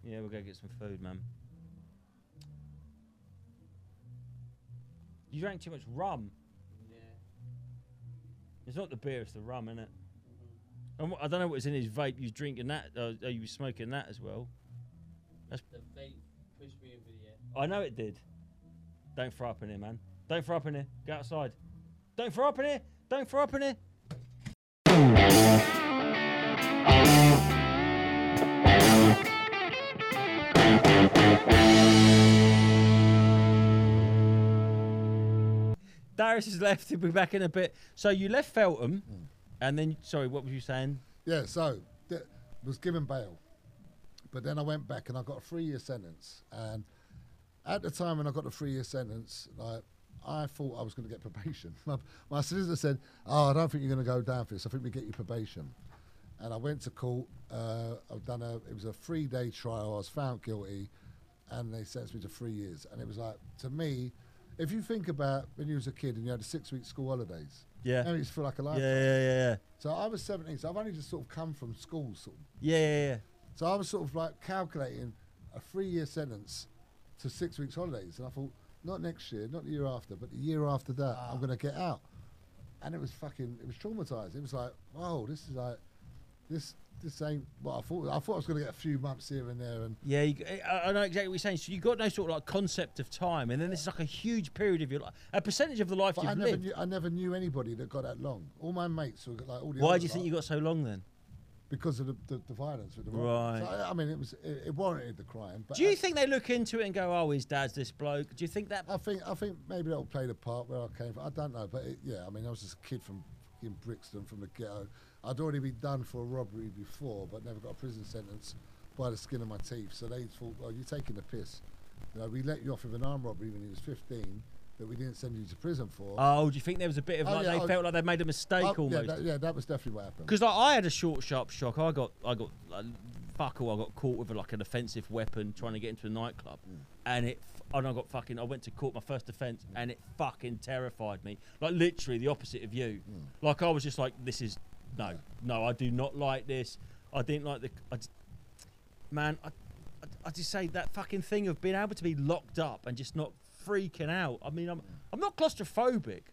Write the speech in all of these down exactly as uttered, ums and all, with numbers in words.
Yeah, we'll go get some food, man. You drank too much rum. Yeah. It's not the beer, it's the rum, innit? Mm-hmm. I don't know what's in his vape. You drinking that? Uh, are you smoking that as well? That's the vape pushed me over the edge. I know it did. Don't throw up in here, man. Don't throw up in here. Go outside. Don't throw up in here. Don't throw up in here. Darius has left. He'll be back in a bit. So you left Feltham, mm. and then, sorry, what were you saying? Yeah, so th- was given bail. But then I went back and I got a three-year sentence. And at the time when I got the three-year sentence, like, I thought I was going to get probation. My, my solicitor said, oh, I don't think you're going to go down for this. I think we get you probation. And I went to court. Uh, I've done a, it was a three-day trial. I was found guilty, and they sentenced me to three years. And it was like, to me, if you think about when you was a kid and you had the six-week school holidays, yeah, maybe it's for like a lifetime. Yeah, yeah, yeah, yeah. So I was seventeen, so I've only just sort of come from school, sort of. Yeah, yeah, yeah. So I was sort of like calculating a three-year sentence to six weeks holidays, and I thought, not next year, not the year after, but the year after that, ah. I'm going to get out. And it was fucking, it was traumatized. It was like, whoa, this is like, this this ain't what I thought. I thought I was going to get a few months here and there. And yeah, you, I, I know exactly what you're saying. So you got no sort of like concept of time, and then this is like a huge period of your life, a percentage of the life but you've I never lived. Knew, I never knew anybody that got that long. All my mates were like all the. Why do you think you got so long then? Because of the, the, the violence with the right. So, I, I mean, it was it, it warranted the crime. But do you I, think they look into it and go, "Oh, his dad's this bloke"? Do you think that? I think I think maybe that'll play the part where I came from. I don't know, but it, yeah, I mean, I was just a kid from in Brixton, from the ghetto. I'd already been done for a robbery before, but never got a prison sentence by the skin of my teeth. So they thought, well, you're taking the piss. You know, we let you off with an armed robbery when you was fifteen. That we didn't send you to prison for. Oh, do you think there was a bit of oh, like yeah, they I, felt like they made a mistake oh, almost? Yeah that, yeah, that was definitely what happened. Because like, I had a short, sharp shock. I got, I got, like, fuck all. I got caught with a, like an offensive weapon trying to get into a nightclub, mm. and it, and I got fucking. I went to court, my first offence, mm. and it fucking terrified me. Like literally the opposite of you. Mm. Like I was just like, this is no, yeah. no, I do not like this. I didn't like the, I just, man. I, I, I just say that fucking thing of being able to be locked up and just not freaking out. I mean, I'm I'm not claustrophobic,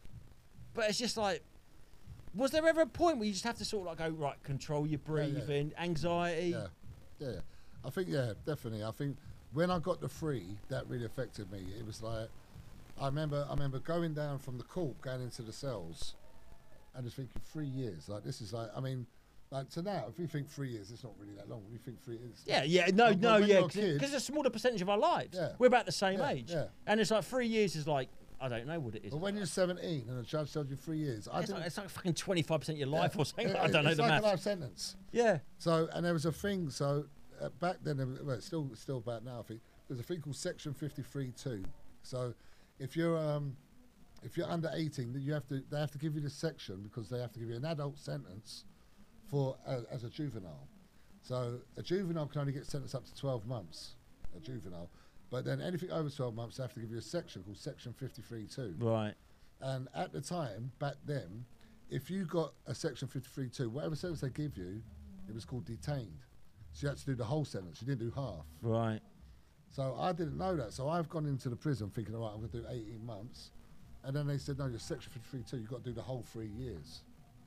but it's just like, was there ever a point where you just have to sort of like go, right, control your breathing, yeah, yeah. anxiety? Yeah, yeah, yeah. I think, yeah, definitely. I think when I got the free, that really affected me. It was like, I remember I remember going down from the court, going into the cells, and just thinking, three years, like this is like, I mean, like to now, if you think three years, it's not really that long. When you think three years. Yeah, yeah, no, like, no, yeah, because it's a smaller percentage of our lives. Yeah. We're about the same yeah, age. Yeah. And it's like three years is like, I don't know what it is. But when you're seventeen and the judge tells you three years, I it's, think like, it's like fucking twenty-five percent of your yeah, life or something. It, I don't know it's the like maths. a life sentence. Yeah. So, and there was a thing, so uh, back then, well, it's still, still about now, I think, there's a thing called Section fifty-three two. So if you're, um, if you're under eighteen, you have to, they have to give you this section because they have to give you an adult sentence for uh, as a juvenile. So a juvenile can only get sentenced up to twelve months, a juvenile. But then anything over twelve months, they have to give you a section called Section fifty-three two. Right. And at the time, back then, if you got a Section fifty-three two, whatever sentence they give you, it was called detained. So you had to do the whole sentence. You didn't do half. Right. So I didn't know that. So I've gone into the prison thinking, all right, I'm going to do eighteen months. And then they said, no, you're Section fifty-three two, you've got to do the whole three years.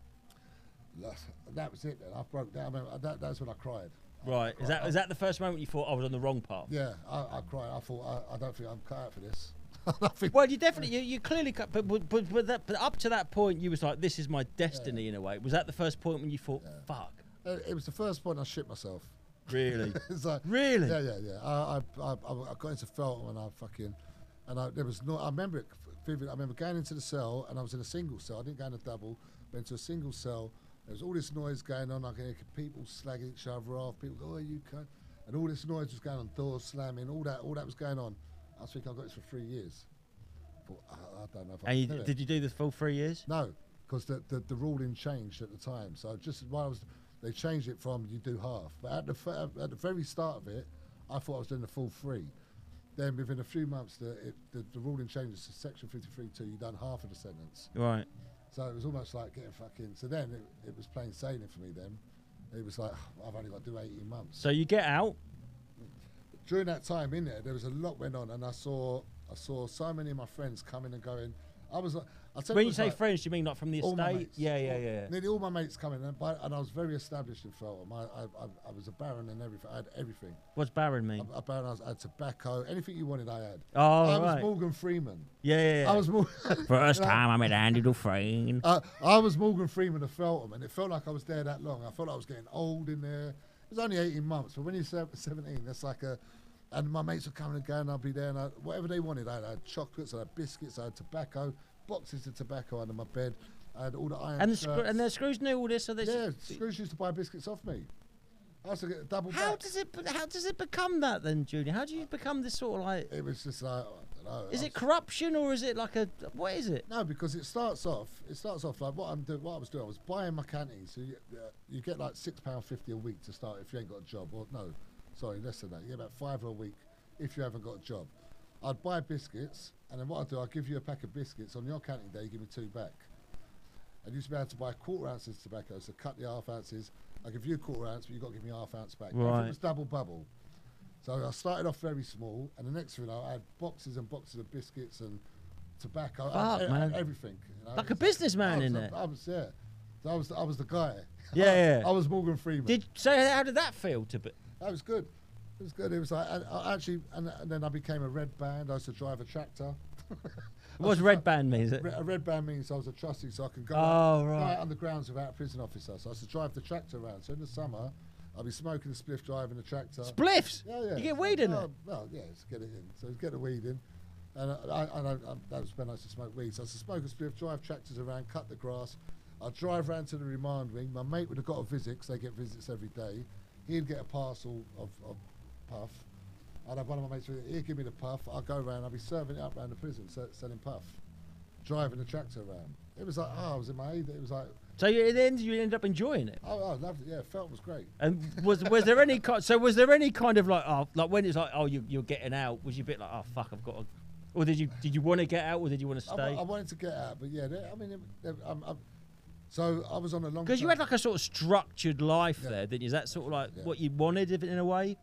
That was it then. I broke down. I mean, that, that's when I cried. Right. I cried. Is that is that the first moment you thought I was on the wrong path? Yeah, I, I cried. I thought, I, I don't think I'm cut out for this. Well, you definitely, you, you clearly cut, but but, but, but, that, but up to that point, you was like, this is my destiny, yeah, in a way. Was that the first point when you thought, yeah, fuck? It, it was the first point I shit myself. Really? It's like, really? Yeah, yeah, yeah. I, I, I, I got into Feltham and I fucking, and I, there was no, I remember it vividly. I remember going into the cell and I was in a single cell. I didn't go in a double, went to a single cell. There was all this noise going on. I could hear people slagging each other off. People go, oh, you cunt. And all this noise was going on, doors slamming, all that, all that was going on. I was thinking I got this for three years. But I, I don't know if I and can you, do did you do the full three years? No, because the, the the ruling changed at the time. So just while I was, they changed it from you do half. But at the f- at the very start of it, I thought I was doing the full three. Then within a few months, the it, the, the ruling changes to Section fifty-three two. You done half of the sentence. Right. So it was almost like getting fucking. So then it, it was plain sailing for me. Then it was like, oh, I've only got to do eighteen months. So you get out. during that time in there, there was a lot went on, and I saw I saw so many of my friends coming and going. I was like, I'll tell When it you was say like friends, do you mean like from the all my estate? mates. Yeah, yeah, All- yeah. Nearly all my mates coming, and, by, and I was very established in Feltham. I, I, I, I was a baron and everything. I had everything. What's Baron mean? A, a baron, I, was, I had tobacco, anything you wanted, I had. Oh, I was right. Morgan Freeman. Yeah, yeah, yeah. I was Morgan. First you know, time I met Andy Dufresne. Uh, I was Morgan Freeman of Feltham, and it felt like I was there that long. I felt like I was getting old in there. It was only eighteen months, but when you're se- seventeen, that's like a. And my mates would come and go, and I'd be there, and I, whatever they wanted, I had, I had chocolates, I had biscuits, I had tobacco, boxes of tobacco under my bed. I had all the iron And the, shirts. screw, and the Screws knew all this, so they. Yeah, Scrooge used to buy biscuits off me. I used to get a double How back. does it? How does it become that then, Junior? How do you become this sort of like? It was just like, I don't know. Is I it was- corruption or is it like a? What is it? No, because it starts off. It starts off like what I'm doing. What I was doing, I was buying my canteens. So you, uh, you get like six pound fifty a week to start if you ain't got a job. Or no, sorry, less than that. You get about five a week if you haven't got a job. I'd buy biscuits, and then what I do, I give you a pack of biscuits on your canteen day. You give me two back. I used to be able to buy quarter ounces of tobacco, so cut the half ounces. I give you a quarter ounce, but you got to give me half ounce back. Right. It was double bubble. So I started off very small, and the next thing I had boxes and boxes of biscuits and tobacco, I had Fuck, e- man. everything. You know? Like a It was- businessman I was in a- there. I was yeah. So I was I was the guy. Yeah, I, yeah. I was Morgan Freeman. Did so? How did that feel to be? That was good. It was good. It was like I, I actually, and, and then I became a red band. I used to drive a tractor. What's red band mean? Is it? Re- A red band means I was a trustee, so I could go, Oh, out, go right. out on the grounds without a prison officer. So I used to drive the tractor around. So in the summer, I'd be smoking a spliff, driving the tractor. Spliffs. Yeah, yeah. You get weed in oh, it. Well, yeah, to get it in. So get the weed in. And I, I, I, I, that was when I used to smoke weed. So I used to smoke a spliff, drive tractors around, cut the grass. I'd drive round to the remand wing. My mate would have got a visit, 'cause they get visits every day. He'd get a parcel of, of puff. I'd have one of my mates, with it, he'd give me the puff. I'd go around, I'd be serving it up around the prison, se- selling puff. Driving the tractor around. It was like, oh, I was in my age. It was like, So you, in the end, you ended up enjoying it. oh, I loved it. Yeah, felt was great. And was was there any kind? So was there any kind of like, oh, like when it's like, oh, you, you're getting out? Was you a bit like, oh, fuck, I've got to, or did you did you want to get out, or did you want to I, wa- stay? I wanted to get out, but yeah, they- I mean, it- they- I'm, I'm, so I was on a long. Because you time- had like a sort of structured life Yeah. there, didn't you? Is that sort of like Yeah. what you wanted if- in a way?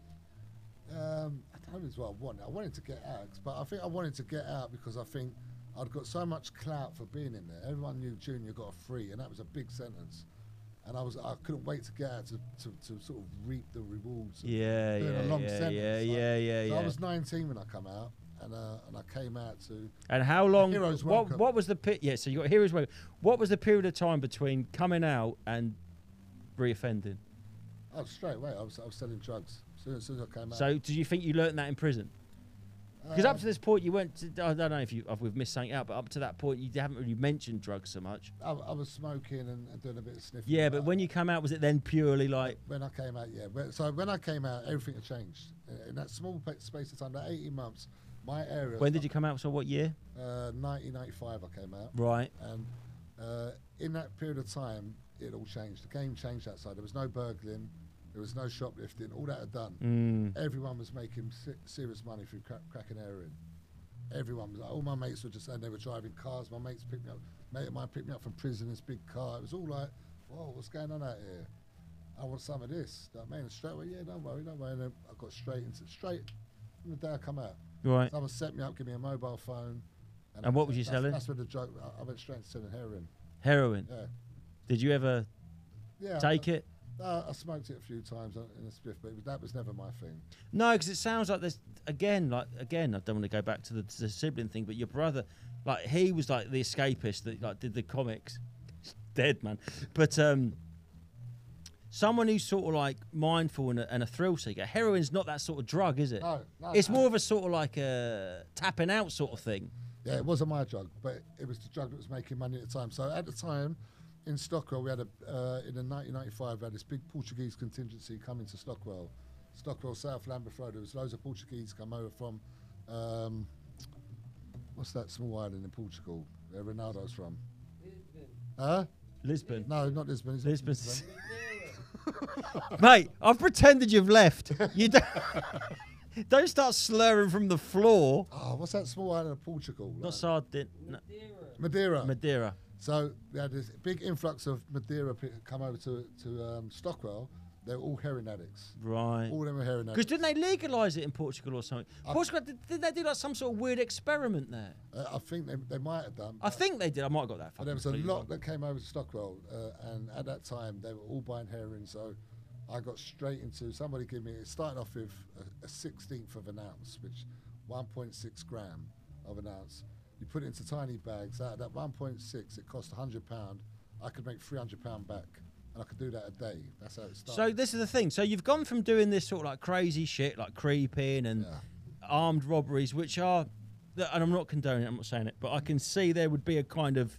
Um, I don't know what I wanted. I wanted to get out, but I think I wanted to get out because I think I'd got so much clout for being in there. Everyone knew Junior got a free, and that was a big sentence. And I was, I couldn't wait to get out to, to, to sort of reap the rewards. of Yeah, doing yeah, a long yeah, sentence. yeah, Like, yeah, yeah, so yeah. I was nineteen when I come out, and uh, and I came out to. And how long? Heroes What welcome. what was the pit? Yeah, so you got heroes welcome. What was the period of time between coming out and reoffending? Oh, straight away, I was, I was selling drugs as soon, as soon as I came out. So did you think you learnt that in prison? Because up Um, to this point, you weren't. I don't know if you if we've missed something out, but up to that point, you haven't really mentioned drugs so much. I, I was smoking and, and doing a bit of sniffing. Yeah, but when you come out, was it then purely like? When I came out, yeah. When- So when I came out, everything had changed. In- In that small pa- space of time, that eighteen months, my area. When did you come out? So what year? Uh, nineteen ninety-five, I came out, Right. and uh, in that period of time, it all changed. The game changed outside. There was no burgling, there was no shoplifting. All that had done. Mm. Everyone was making se- serious money through crack, cracking heroin. Everyone was. All my mates were just saying they were driving cars. My mates picked me up. Mate of mine picked me up from prison in this big car. It was all like, whoa, what's going on out here? I want some of this. You know what I mean? And straight away, yeah, don't worry, don't worry. And then I got straight into straight from the day I come out. Right. Someone set me up, give me a mobile phone. And what was you that's, selling? That's where the drug. I, I went straight into selling heroin. Heroin. Yeah, Did you ever yeah. take I, it? Uh, I smoked it a few times on- in a spliff, but it was, that was never my thing. No, because it sounds like there's again, like again. I don't want to go back to the, to the sibling thing, but your brother, like he was like the escapist that like did the comics. He's dead, man. But um, someone who's sort of like mindful and a, and a thrill seeker. Heroin's not that sort of drug, is it? No, no. It's no. more of a sort of like a tapping out sort of thing. Yeah, it wasn't my drug, but it was the drug that was making money at the time. So at the time, in Stockwell, we had a uh, in the nineteen ninety-five, we had this big Portuguese contingency coming to Stockwell, Stockwell, South Lambeth Road. There was loads of Portuguese come over from, um, what's that small island in Portugal where Ronaldo's from? Lisbon. Huh? Lisbon. No, not Lisbon. It's Lisbon. Madeira. Mate, I've pretended you've left. You don't, don't start slurring from the floor. Oh, what's that small island of Portugal? Not Like Sardin. No, Madeira. Madeira. Madeira. So we had this big influx of Madeira pe- come over to to um, Stockwell. They're all heroin addicts. Right. All of them are heroin Because addicts. didn't they legalise it in Portugal or something? I- Portugal, did, did they do like some sort of weird experiment there? Uh, I think they, they might have done. I but- think they did. I might have got that. But there was a completely lot wrong. that came over to Stockwell, uh, and at that time they were all buying heroin. So I got straight into somebody gave me. It started off with a, a sixteenth of an ounce, which one point six gram of an ounce. You put it into tiny bags. Out of that one point six, it cost a hundred pound. I could make three hundred pound back, and I could do that a day. That's how it started. So this is the thing. So you've gone from doing this sort of like crazy shit, like creeping and Yeah. armed robberies, which are, and I'm not condoning it, I'm not saying it, but I can see there would be a kind of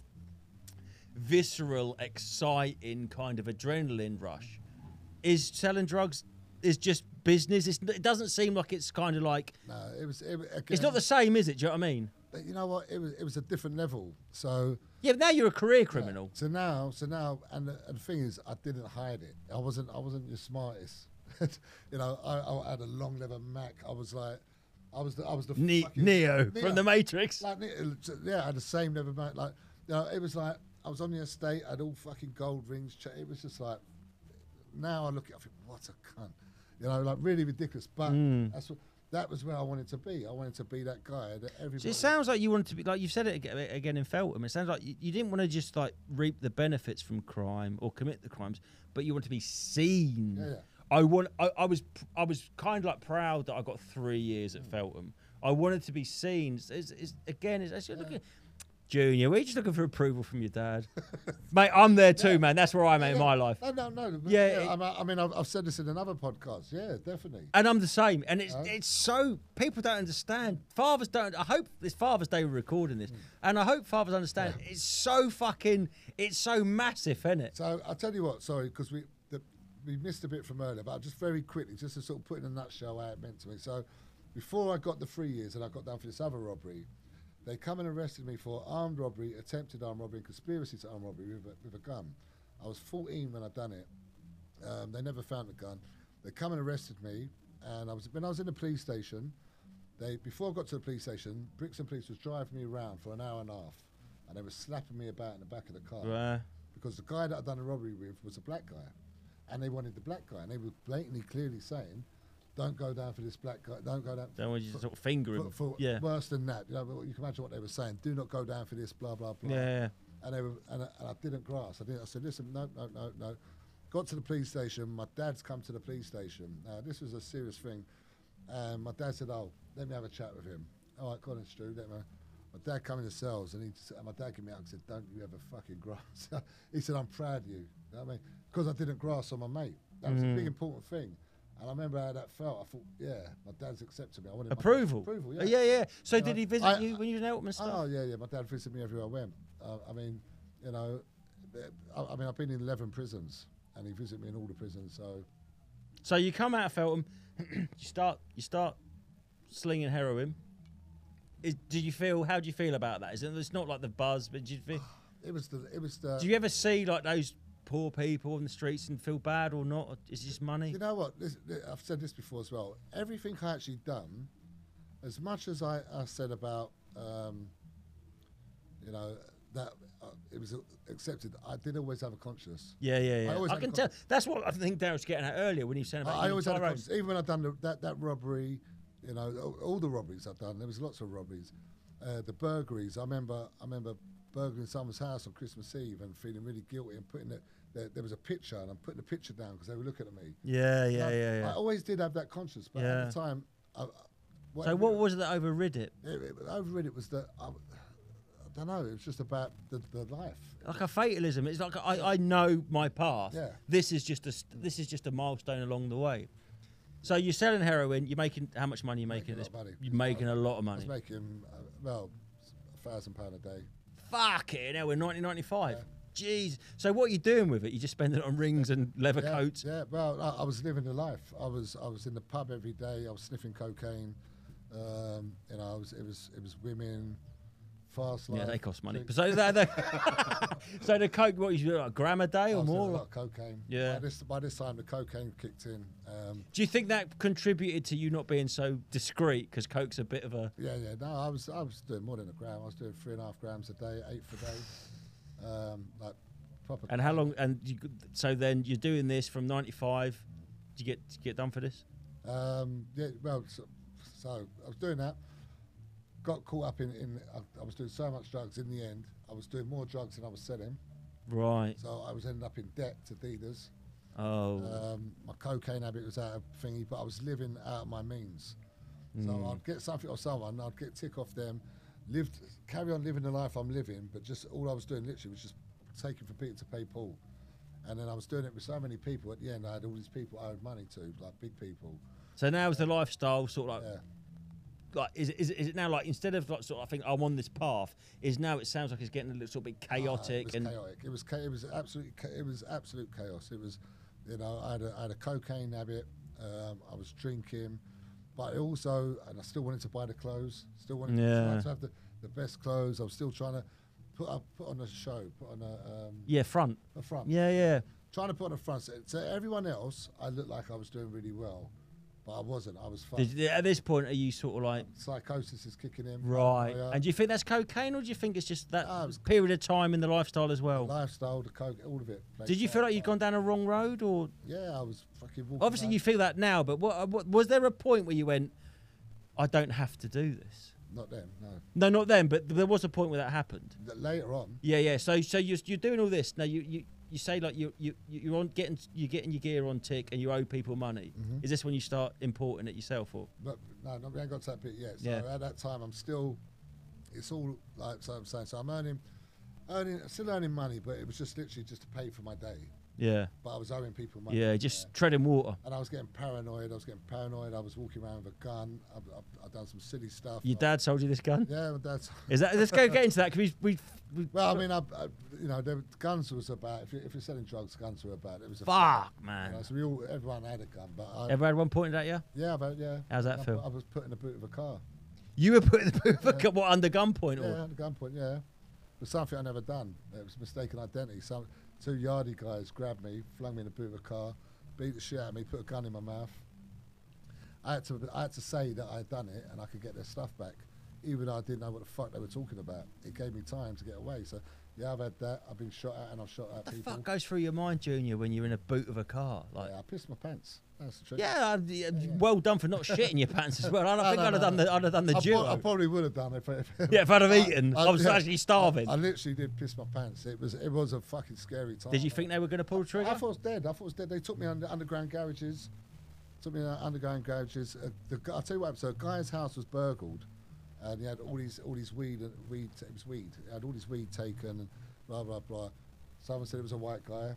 visceral, exciting kind of adrenaline rush. Is selling drugs is just business? It's, it doesn't seem like it's kind of like, no, it was. It, again, it's not the same, is it? Do you know what I mean? But you know what? It was. It was a different level. So. Yeah, but now you're a career criminal. So now, so now, and the, and the thing is, I didn't hide it. I wasn't, I wasn't the smartest. you know, I, I had a long leather Mac. I was like, I was the, I was the Ne- fucking Neo, Neo. from the Matrix. Like, Ne- yeah, I had the same leather Mac. Like, you know, it was like I was on the estate. I had all fucking gold rings. ch- It was just like. Now I look at it, I think, what a cunt. You know, like really ridiculous. But Mm. that's what. That was where I wanted to be. I wanted to be that guy that everybody. So it sounds like you wanted to be, like you've said it ag- again in Feltham, it sounds like you, you didn't want to just like reap the benefits from crime or commit the crimes, but you want to be seen. Yeah, yeah. I want. I, I was. pr- I was kind of like proud that I got three years at Feltham. I wanted to be seen. It's, it's, it's, again, it's, it's looking. Junior, we're just looking for approval from your dad, mate. I'm there too, Yeah. man. That's where I'm at in Yeah. my life, No, no, no. but Yeah, Yeah, it- I'm- I mean, I've, I've said this in another podcast. Yeah, definitely. and I'm the same. And it's Oh. it's so people don't understand. Fathers don't. I hope this Father's Day we're recording this, and I hope fathers understand. It's so fucking. It's so massive, isn't it? So I'll tell you what. Sorry, because we the, we missed a bit from earlier, but just very quickly, just to sort of put in a nutshell how it meant to me. So before I got the three years and I got down for this other robbery, they come and arrested me for armed robbery, attempted armed robbery, and conspiracy to armed robbery with a, with a gun. I was fourteen when I done it. Um, they never found the gun. They come and arrested me, and I was when I was in the police station. They before I got to the police station, Brixton Police was driving me around for an hour and a half, and they were slapping me about in the back of the car Right. because the guy that I'd done a robbery with was a black guy, and they wanted the black guy, and they were blatantly, clearly saying, "Don't go down for this black guy. Don't go down." Don't want you to sort of finger him. For, for yeah. worse than that, you know, but you can imagine what they were saying. Do not go down for this, blah blah blah. Yeah, yeah. And they were, and I, and I didn't grasp. I didn't. I said, "Listen, no, no, no, no." Got to the police station. My dad's come to the police station. Now this was a serious thing, and my dad said, "Oh, let me have a chat with him." All right, go on, Stu. Let me. My dad come in the cells, and he, s- and my dad gave me out and said, "Don't you ever fucking grasp." He said, "I'm proud of you." You know what I mean? Because I didn't grasp on my mate. That was a big Mhm. important thing. And I remember how that felt. I thought, yeah, my dad's accepted me. I wanted my dad's Approval. approval, Uh, yeah. yeah, yeah. So You did know, he visit I- you when you was in Eltham and stuff? Oh yeah, yeah. My dad visited me everywhere I went. Uh, I mean, you know, I, I mean, I've been in eleven prisons, and he visited me in all the prisons. So So you come out of Feltham, you start you start slinging heroin. Is, did you feel? How do you feel about that? Is it? It's not like the buzz, but did you feel? it was the, it was the. Do you ever see like those poor people on the streets and feel bad or not? Or is it just money? You know what? This, th- I've said this before as well. Everything I actually done, as much as I, I said about, um, you know, that uh, it was uh, accepted. I did always have a conscience. Yeah, yeah, I yeah. I, always had can a tell. That's what I think Darren was getting at earlier when he was saying about I, I you always and had a Tyrone. conscience. Even when I've done the, that that robbery, you know, all, all the robberies I've done. There was lots of robberies. Uh, the burglaries. I remember. I remember burglaring someone's house on Christmas Eve and feeling really guilty and putting it. There, there was a picture and I'm putting the picture down because they were looking at me. Yeah, yeah, I, yeah, yeah. I always did have that conscience, but Yeah. at the time, I, I- So what was it that overrid it? it, it, overrid it was that I, I don't know. It was just about the, the life. Like a fatalism. It's like I, I know my path. Yeah. This is just a st- this is just a milestone along the way. So you're selling heroin. You're making how much money? Are you making? Making a This? lot of money. You're making a lot of I money. was making uh, well a thousand pound a day. Fuck it. Now we're nineteen ninety-five. Yeah. Jeez. So what are you doing with it? You just spending it on rings and leather Yeah, coats. yeah. Well, I, I was living the life. I was I was in the pub every day. I was sniffing cocaine. Um, you know, I was it was it was women, fast life. Yeah, they cost money. drinks. So that, so the coke, what you do, like a gram a day I or was doing more? a lot of cocaine. Yeah. By this, by this time, the cocaine kicked in. Um, Do you think that contributed to you not being so discreet? Because coke's a bit of a. yeah, yeah. No, I was I was doing more than a gram. I was doing three and a half grams a day, eight a day. Um, like proper. And how long? And you, so then you're doing this from ninety-five. did you get did you get done for this? Um, yeah, well, so, so I was doing that. Got caught up in, in I, I was doing so much drugs. In the end, I was doing more drugs than I was selling. Right. So I was ending up in debt to dealers. Oh. Um, my cocaine habit was out of thingy, but I was living out of my means. So Mm. I'd get something off someone, I'd get tick off them, lived, carry on living the life I'm living, but just all I was doing literally was just taking from Peter to pay Paul. And then I was doing it with so many people. At the end, I had all these people I owed money to, like big people. So now is the lifestyle sort of like, Yeah. like is it, is it is it now like instead of like sort of I think I'm on this path is now it sounds like it's getting a little sort of bit chaotic Ah, it was and chaotic. It was cha- it was absolutely cha- it was absolute chaos. It was, you know, I had a, I had a cocaine habit. Um, I was drinking, but I also, and I still wanted to buy the clothes. Still wanted Yeah. to, to have the, the best clothes. I was still trying to put up, put on a show, put on a um, yeah front a front. yeah yeah Trying to put on a front. So, so everyone else, I looked like I was doing really well, but I wasn't. I was fucked. Did, at this point are you sort of like Psychosis is kicking in. right paranoia, and do you think that's cocaine or do you think it's just that Ah, it was- period of time in the lifestyle as well? lifestyle, the coke, all of it. played Did you feel part, like you'd but- gone down a wrong road or Yeah, I was fucking walking. obviously around- you feel that now but what, what was there a point where you went I don't have to do this? Not then, no. No, not then, but there was a point where that happened. Th- Later on, Yeah, yeah. So, so you're you're doing all this now. You you, you say like you you you're on getting you're getting your gear on tick, and you owe people money. Mhm. Is this when you start importing it yourself, or? but no, no, we ain't got to that bit yet. So Yeah. at that time, I'm still. It's all like so I'm saying. So I'm earning, earning, still earning money, but it was just literally just to pay for my day. Yeah, But I was owing people money. yeah. Just treading water. And I was getting paranoid. I was getting paranoid. I was walking around with a gun. I've, I've, I've done some silly stuff. Your like- dad sold you this gun. Yeah, my dad's. Is that? Let's go get into that because we, we, we. Well, I mean, I, I, you know, the guns was about. If, you, if you're selling drugs, guns were about. It was a Fuck, You man. know, so we all, everyone had a gun, but I, Ever had one pointed at you? yeah, but yeah. How's that I, feel? I was put in the boot of a car. You were putting the Yeah. yeah. what under gunpoint Yeah, or? at gunpoint, yeah. It was something I never done. It was mistaken identity. Some two yardie guys grabbed me, flung me in the boot of a car, beat the shit out of me, put a gun in my mouth. I had to, I had to say that I had done it and I could get their stuff back, even though I didn't know what the fuck they were talking about. It gave me time to get away. So yeah, I've had that. I've been shot at and I've shot at What the people. fuck goes through your mind, Junior, when you're in a boot of a car? Like, Yeah, I pissed my pants. That's the truth. yeah, uh, yeah, yeah. well done for not shitting your pants as well. I don't No, think no, I'd have no, done no. the I'd have done the I, duo. pro- I probably would have done it. If, if, Yeah, if I'd have I- eaten, I, was yeah, actually starving. I, I literally did piss my pants. It was it was a fucking scary time. Did you think they were going to pull the trigger? I thought it was dead. I thought it was dead. They took me under underground garages. Took me to underground garages. Uh, the, gu- I'll tell you what. So a guy's house was burgled, and he had all these all these weed and weed. It was weed. He had all this weed taken and blah blah blah. Someone said it was a white guy.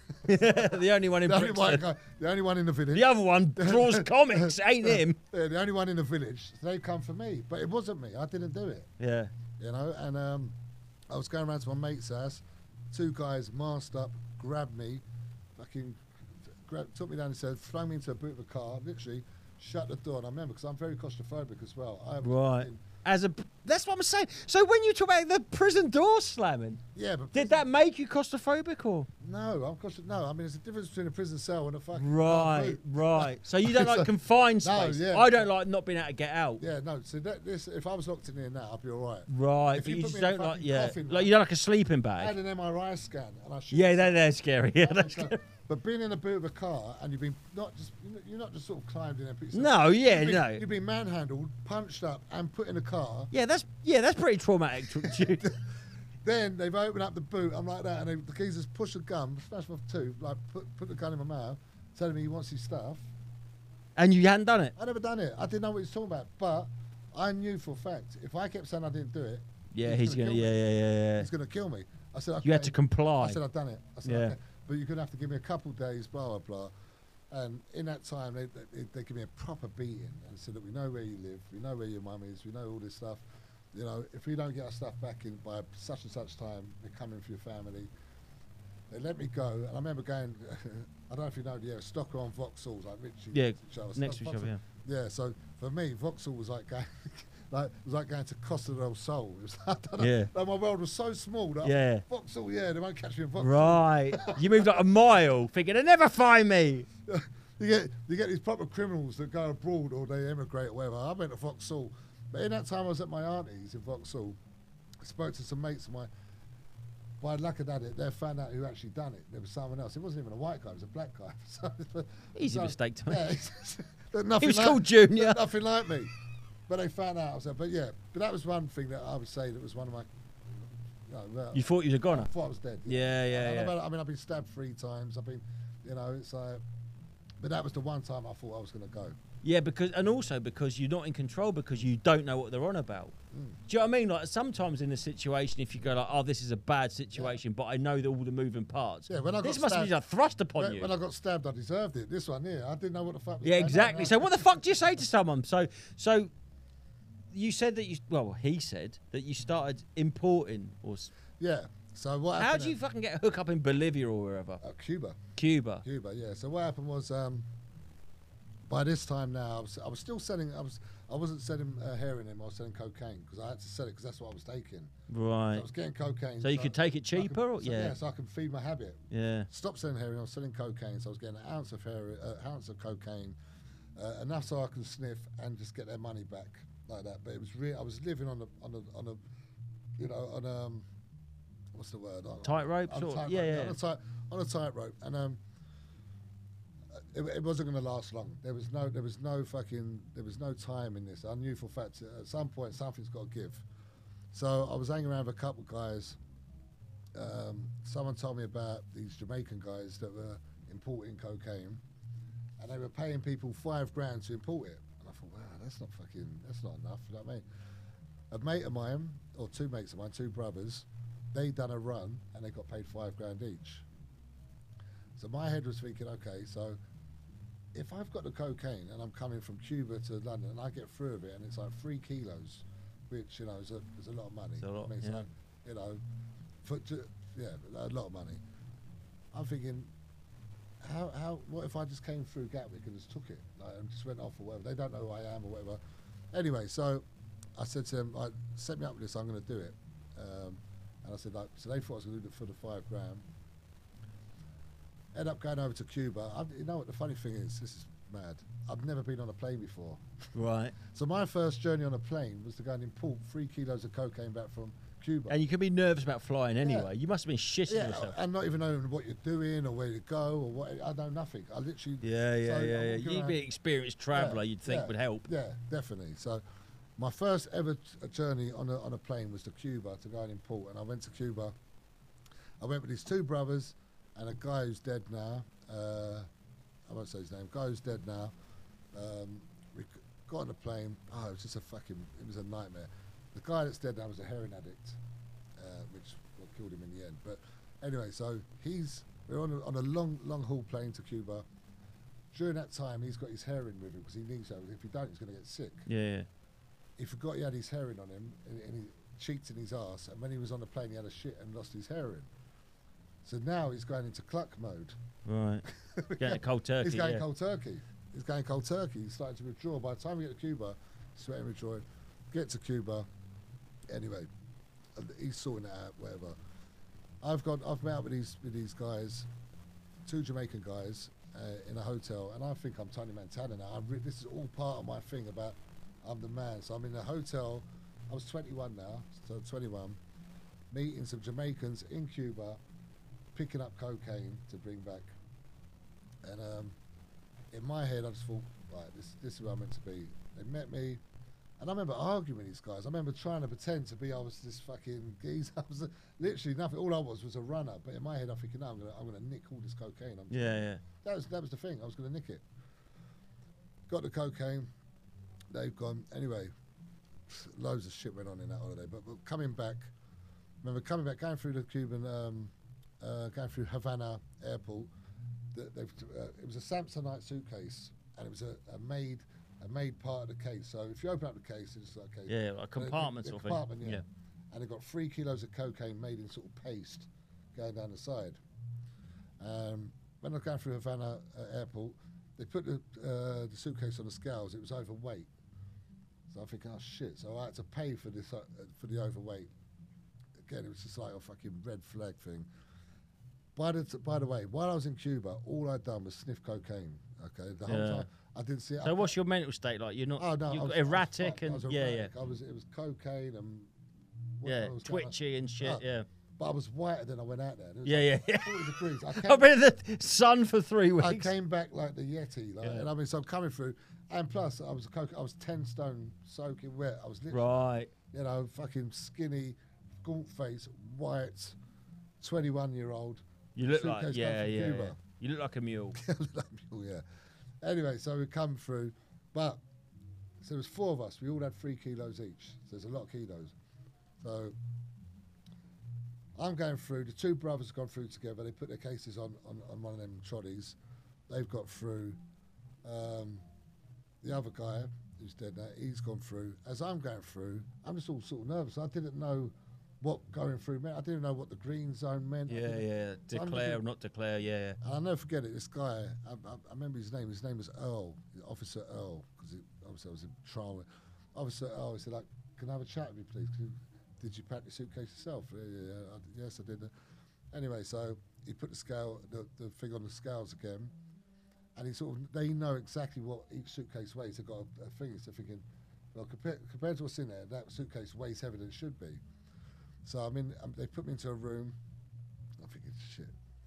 the only one in The only white Brixton. guy. The only one in the village. The other one draws comics, ain't him? Yeah, the only one in the village. So they come for me, but it wasn't me. I didn't do it. Yeah. You know, and um, I was going around to my mate's house. Two guys masked up, grabbed me, fucking grabbed, took me down and said, flung me into a boot of a car, literally shut the door. And I remember because I'm very claustrophobic as well. I was Right. fucking- As a, that's what I'm saying. So when you talk about the prison door slamming, yeah, but did that make you claustrophobic or? No, I'm claustro- no. I mean, there's a difference between a prison cell and a fucking Right, boot. right. So you don't like So- confined No, space. yeah. I don't like not being able to get out. Yeah, no. So that, this, if I was locked in here now, I'd be all right. Right, If but you you put just me in a don't like, fucking yeah, coffin, like right? you don't like a sleeping I had bag. an M R I scan, and I shoot. Yeah, they're, they're scary. Yeah, I that's don't- scary. But being in a boot of a car and you've been not just you're not- you're not just sort of climbed in a piece. of- No, yeah, you've been, no. You've been manhandled, punched up, and put in a car. Yeah, that's yeah, that's pretty traumatic. to- to- Then they've opened up the boot. I'm like that, and they, the geezers push a gun, smash my tooth, like put put the gun in my mouth, telling me he wants his stuff. and you hadn't done it. I never done it. I didn't know what he was talking about, but I knew for a fact if I kept saying I didn't do it, Yeah, He's he's gonna gonna. kill Yeah, me. yeah, yeah, yeah. he's going to kill me. I said, okay. You had to comply. I said, I've done it. I said, Yeah. okay. But you're going to have to give me a couple days, blah, blah, blah. And in that time, they, they, they give me a proper beating and said that we know where you live, we know where your mum is, we know all this stuff. You know, if we don't get our stuff back in by such and such time, we're coming for your family. They let me go. And I remember going, I don't know if you know the area, Stockholm on Vauxhall, like literally Yeah, next to each other. next to each other. Yeah. Yeah, so for me, Vauxhall was like going, like it was like going to Costa del Sol. It was, I don't know, Yeah. like my world was so small that Yeah. Vauxhall, yeah, they won't catch me in Vauxhall. Right. You moved like a mile, thinking they'll never find me. You get you get these proper criminals that go abroad or they emigrate or whatever. I went to Vauxhall, but in that time I was at my auntie's in Vauxhall. I spoke to some mates of mine. by luck of it, they found out who actually done it. There was someone else. It wasn't even a white guy. It was a black guy. So, Easy so, mistake to make. Yeah, nothing He was like, called Junior. Nothing like me. But they found out. So, but yeah, but that was one thing that I would say that was one of my. No, uh, You thought you was a goner? I thought I was dead. Yeah, yeah, And yeah. I've had- I mean, I've been stabbed three times. I've been, you know, it's like. But that was the one time I thought I was going to go. Yeah, because and also because you're not in control because you don't know what they're on about. Mm. Do you know what I mean? Like sometimes in a situation, if you go like, "Oh, this is a bad situation," but I know that all the moving parts. Yeah, when I this got must stabbed, be a thrust upon when, you. when I got stabbed, I deserved it. This one here, I didn't know what the fuck was Yeah, going on. exactly. No. So what the fuck do you say to someone? So so you said that you well, he said that you started importing or s- Yeah. So what how happened? do you fucking get a hook up in Bolivia or wherever? Uh, Cuba. Cuba. Cuba, yeah. So what happened was, um, by this time now, I was, I was still selling. I was, I wasn't selling uh, heroin anymore. I was selling cocaine because I had to sell it because that's what I was taking. So Right. I was getting cocaine. So you could take it so I could- cheaper or so, yeah. So I can feed my habit. Yeah. Stop selling heroin. I was selling cocaine. So I was getting an ounce of heroin, uh, ounce of cocaine, uh, enough so I can sniff and just get their money back like that. But it was real. I was living on a, on a, on a, you know, on um, what's the word? On- Tightrope on a sort of- tightrope, yeah, yeah. On a tight, on a tightrope, and um. It, it wasn't going to last long. There was no, there was no fucking, there was no time in this. I knew for a fact at some point something's got to give. So I was hanging around with a couple of guys. Um, someone told me about these Jamaican guys that were importing cocaine, and they were paying people five grand to import it. And I thought, wow, that's not fucking, that's not enough. You know what I mean? A mate of mine, or two mates of mine, two brothers, they done a run and they got paid five grand each. So my head was thinking, okay, so if I've got the cocaine and I'm coming from Cuba to London and I get through of it and it's like three kilos, which, you know, is a, is a lot of money. It's a lot, I mean, it's yeah. like, you know, for, to, yeah, a lot of money. I'm thinking, how, how, what if I just came through Gatwick and just took it, like, and just went off or whatever? They don't know who I am or whatever. Anyway, so I said to them, like, set me up with this, I'm going to do it. Um, and I said, like, so they thought I was going to do it for the five grand. End up going over to Cuba. I, you know what the funny thing is? This is mad. I've never been on a plane before. Right. So my first journey on a plane was to go and import three kilos of cocaine back from Cuba. And you can be nervous about flying anyway. You must have been shitting yeah, yourself. and not even knowing what you're doing or where you go or what. I know nothing. I literally. Yeah, yeah, so yeah, I'm yeah. walking You'd around- be an experienced traveller. Yeah, You'd think yeah, would help. Yeah, definitely. So my first ever t- journey on a on a plane was to Cuba to go and import, and I went to Cuba. I went with these two brothers and a guy who's dead now. Uh, I won't say his name. Guy who's dead now. Um, we c- got on the plane. Oh, it was just a fucking. It was a nightmare. The guy that's dead now was a heroin addict, uh, which what killed him in the end. But anyway, so he's we're on a, on a long long haul plane to Cuba. During that time, he's got his heroin with him because he needs it. If he don't, he's going to get sick. Yeah, yeah. He forgot he had his heroin on him, and, and he cheats in his ass. And when he was on the plane, he had a shit and lost his heroin. So now he's going into cluck mode. Right. Getting cold turkey. He's going yeah. cold turkey. He's going cold turkey. He's starting to withdraw. By the time we get to Cuba, sweating, withdrawing. Get to Cuba. Anyway, uh, he's sorting it out. Whatever. I've got. I've met up with these with these guys, two Jamaican guys, uh, in a hotel, and I think I'm Tony Montana now. I'm re- this is all part of my thing about I'm the man. So I'm in a hotel. I was twenty-one now, so twenty-one. Meeting some Jamaicans in Cuba, picking up cocaine to bring back. And um, in my head, I just thought, right, this this is where I'm meant to be. They met me, and I remember arguing with these guys. I remember trying to pretend to be I was this fucking geezer. I was uh, literally nothing. All I was was a runner. But in my head, I'm thinking, no, I'm gonna I'm gonna nick all this cocaine. I'm Yeah, yeah. that was that was the thing. I was going to nick it. Got the cocaine. They've gone anyway. Loads of shit went on in that holiday. But, but coming back, remember coming back, going through the Cuban, um, uh, going through Havana airport. The, they've, uh, it was a Samsonite suitcase, and it was a, a made a made part of the case. So if you open up the case, it's like okay, Yeah, like a compartment the, the sort of thing. compartment, yeah. Yeah. And it got three kilos of cocaine made in sort of paste going down the side. Um, when I was going through Havana uh, airport, they put the, uh, the suitcase on the scales. It was overweight. So I think, oh shit! So I had to pay for this uh, for the overweight. Again, it was just like a fucking red flag thing. By the t- by the way, while I was in Cuba, all I'd done was sniff cocaine. Okay, the whole Yeah. time I didn't see it. So I- what's your mental state like? You're not. Oh no, I you're was, erratic I was, and I was yeah, erratic. yeah, I was. It was cocaine and what yeah, else was going on? twitchy and shit. Oh. Yeah. but I was whiter than I went out there. It was Yeah, like yeah, yeah. forty degrees. I I've came, been in the sun for three weeks. I came back like the Yeti, like, Yeah. and I mean, so I'm coming through, and plus I was a coke, I was ten stone soaking wet. I was literally, Right. you know, fucking skinny, gaunt face, white, twenty-one year old. You look like Suitcase yeah, come from yeah, Cuba. yeah. You look like a mule. yeah. Anyway, so we come through, but so there was four of us. We all had three kilos each. So there's a lot of kilos. So I'm going through. The two brothers have gone through together. They put their cases on on, on one of them trolleys. They've got through. Um, the other guy who's dead now, he's gone through. As I'm going through, I'm just all sort of nervous. I didn't know what going through meant. I didn't know what the green zone meant. I Yeah, didn't- yeah. So I'm Declare, looking- not declare. Yeah. and I'll never forget it. This guy, I, I, I remember his name. His name was Earl, Officer Earl, because obviously I was in trial. Officer Earl, he said, like, "Can I have a chat with you, please? Can you, did you pack your suitcase yourself?" Yeah, yeah, yeah. I, yes, I did. Anyway, so he put the scale, the, the thing on the scales again, and he sort of, they know exactly what each suitcase weighs. They've got a, a thing. So thinking, well, compared, compared to what's in there, that suitcase weighs heavier than it should be. So I mean, um, they put me into a room. I'm thinking, shit.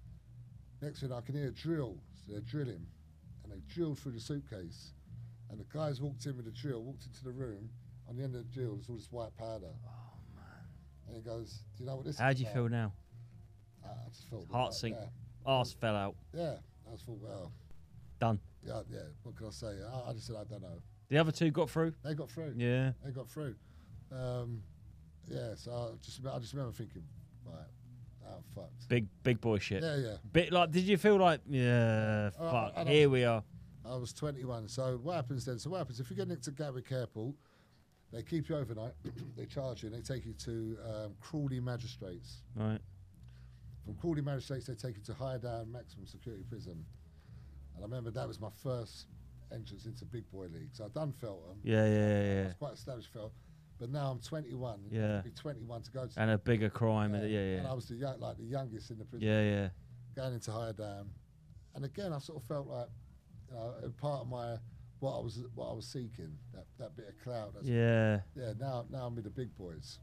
Next thing I can hear a drill. So they're drilling, and they drilled through the suitcase. And the guys walked in with the drill, walked into the room. On the end of the drill, there's all this white powder. Oh man. And he goes, "Do you know what this How is?" do you about?" feel now? Uh, I just felt Heart like, sink. Yeah, Arse fell out. yeah. I just thought, well, Done. yeah, yeah. What can I say? I, I just said, I don't know. The other two got through. They got through. Yeah. They got through. Um, yeah. So I just, I just remember thinking, right, oh, I'm fucked. Big, big boy shit. Yeah, yeah. Bit like, did you feel like, yeah, Oh, fuck, I- I here we are. I was twenty-one. So what happens then? So what happens if you get nicked at Gatwick Airport? They keep you overnight. They charge you. and They take you to um, Crawley Magistrates. Right. From Crawley Magistrates, they take you to Higher Down Maximum Security Prison. And I remember that was my first entrance into Big Boy League. So I'd done Feltham. Yeah, yeah, I yeah. was quite established Feltham. But now I'm twenty-one. You Yeah. have to be twenty-one to go to. And a bigger crime. Yeah, yeah. And I Yeah, was the young, like the youngest in the prison. yeah. yeah. Going into Higher Down. And again, I sort of felt like, you know, a part of my what I was what I was seeking, that, that bit of clout. That's Yeah. Yeah, now now I'm with the big boys.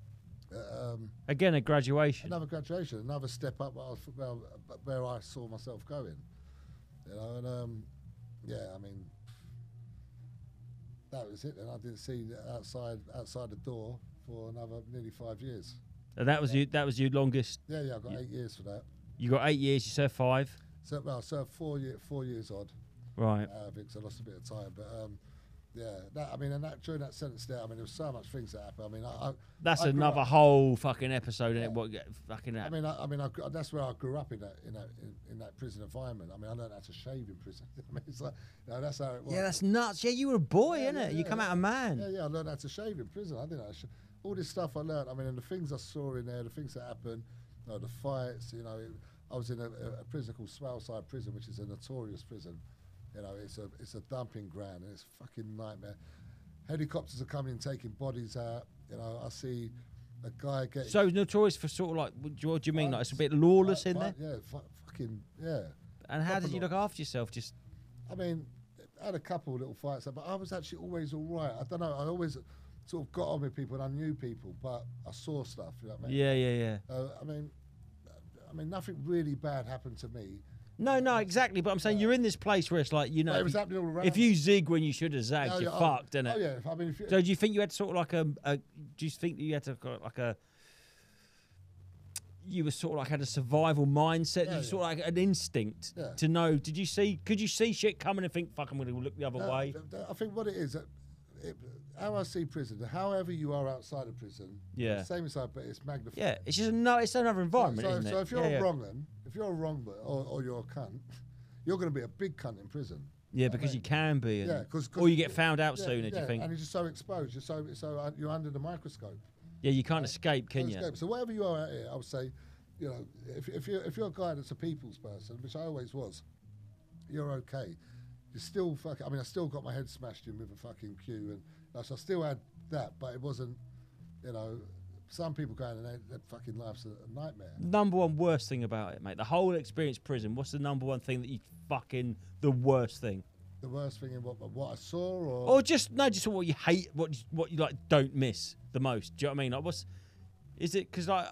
Uh, um, Again, a graduation. another graduation, another step up where I, was, where, where I saw myself going. You know, and um, yeah, I mean, that was it. And I didn't see outside outside the door for another nearly five years. And that was you. That was your longest. Yeah, yeah, I got eight years for that. You got eight years. You served five. So well, I served four year, four years odd. Right. Uh, because I lost a bit of time, but um, yeah, that, I mean, and that during that sentence there, I mean, there was so much things that happened. I mean, I, I That's I grew another up- whole fucking episode. Yeah. Yeah. What get fucking I that? mean, I, I mean, I, gr- that's where I grew up in that in that in, in that prison environment. I mean, I learned how to shave in prison. I mean, it's like, you know, that's how it was. Yeah, that's nuts. Yeah, you were a boy, Yeah, innit? yeah, you yeah, come yeah. out a man. Yeah, yeah, I learned how to shave in prison. I didn't know. how to sh- All this stuff I learned. I mean, and the things I saw in there, the things that happened, you know, the fights. You know, it, I was in a, a, a prison called Swaleside Prison, which is a notorious prison. You know, it's a it's a dumping ground, and it's a fucking nightmare. Helicopters are coming and taking bodies out. You know, I see a guy getting. So notorious for sort of like, what do you, what do you mean? Like it's a bit Violence. lawless Fi- in fi- there. Yeah, fu- fucking yeah. And how proper did you law. look after yourself? Just I mean, I had a couple of little fights, but I was actually always all right. I don't know. I always sort of got on with people, and I knew people, but I saw stuff. You know what I mean? yeah, yeah, yeah. Uh, I mean, I mean, nothing really bad happened to me. No, no, exactly. But I'm saying you're in this place where it's like, you know, But it if was you, happening all around. if you zig when you should have zagged, Oh, you're yeah, oh, fucked, innit? Oh yeah. I mean, if you, So do you think you had sort of like a, a do you think you had to got like a you were sort of like had a survival mindset, Yeah, you sort of like an instinct Yeah. to know? Did you see? Could you see shit coming and think, "Fuck, I'm going to look the other No, way"? th- th- I think what it is, that it, how I see prison, however you are outside of prison, Yeah. it's the same inside, but it's magnified. Yeah, it's just no, it's another environment, so, isn't so it? if you're yeah, a yeah. wrong un, if you're a wrong un, or, or you're a cunt, you're going to be a big cunt in prison. yeah, I because mean, you can be, and, Yeah, because or you get found out yeah, sooner. yeah, Do you think? And you're just so exposed. You're so so uh, you're under the microscope. Yeah, you can't escape, can Can't you? escape. So whatever you are out here, I would say, you know, if if you're if you're a guy that's a people's person, which I always was, you're okay. You still fuck. I mean, I still got my head smashed in with a fucking cue, and like, so I still had that, but it wasn't. You know, some people going and their, their fucking life's a, a nightmare. Number one worst thing about it, mate. The whole experience, prison. What's the number one thing that you fucking the worst thing? The worst thing in what what I saw, or Or just no, just what you hate, what you, what you like don't miss the most. Do you know what I mean? Like, what's is it? Because like